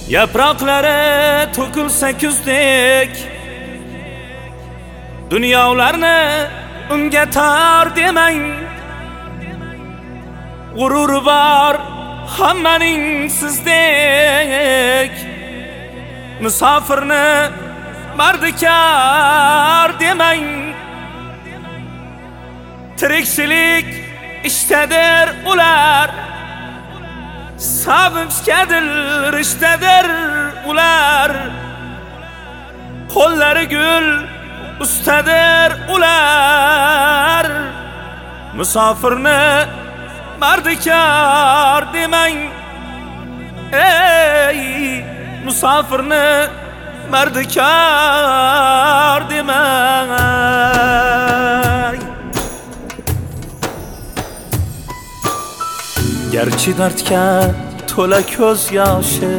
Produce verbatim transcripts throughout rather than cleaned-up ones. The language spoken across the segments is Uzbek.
Yaproqlari to'kilsa kuzdek, dunyolarni unga tar demang. G'ururi bor hammaning sizdek, musofirni mardikor demang. Tirikchilik ishdadir ular, sabimskadir rishtadir ular. Qo'llari gul ustadir ular, musofirni mardikor demang. Ey musofirni mardikor demang. Garchi dardga to'la ko'z yoshi,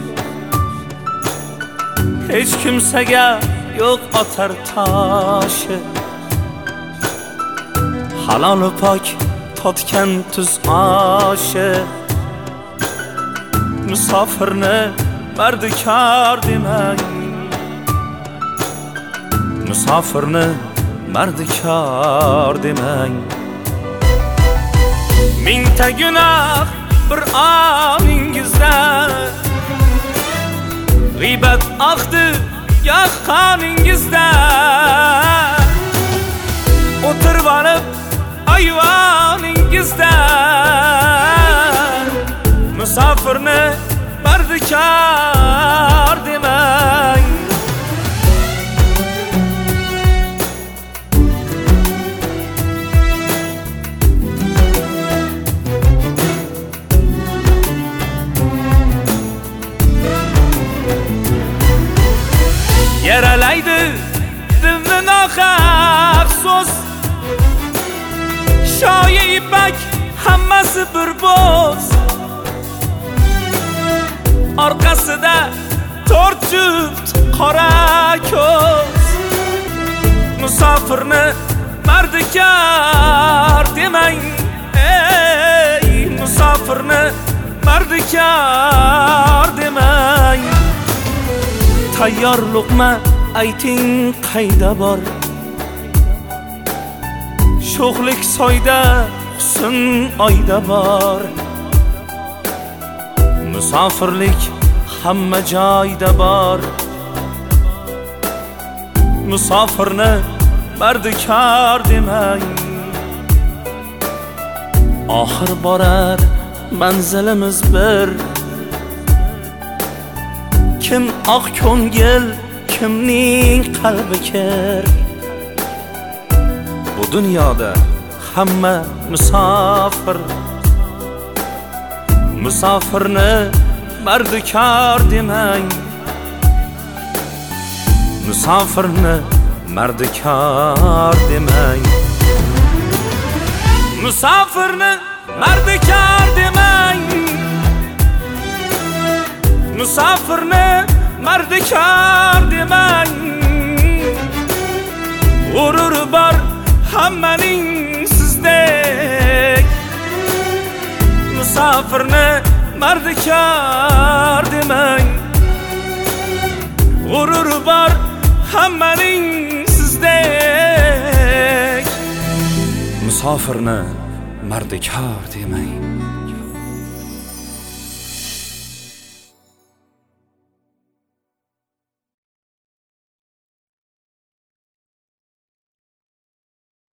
hech kimsaga yo'q otar toshi. Halol va pok totgan tuz oshi, musofirni mardikor demang. Musofirni mardikor demang. Mingta gunoh bir oningizda, g'iybat oqdi goh qoningizda. O'tirib olib ayvoningizda, musofirni mardikor demang. Yaralaydi dilni nohaq so'z, shoyi ipak hammasi bir bo'z. Orqasida to'rt juft qora ko'z, musofirni mardikor demang. Ey musofirni mardikor demang. Tayyor luqma ayting qayda bor, sho'xlik soyda husn oyda bor. Musofirlik hamma joyda bor, musofirni mardikor demang. Oxir borar manzilimiz bir, kim oq ko'ngil, kimning qalbi kir. Bu dunyoda hamma musofir, musofirni mardikor demang. Musofirni mardikor demang. Musofirni mardikor demang. Musofirni mardikor demang. G'ururi bor hammaning sizdek, musofirni mardikor demang. G'ururi bor hammaning sizdek, musofirni mardikor demang.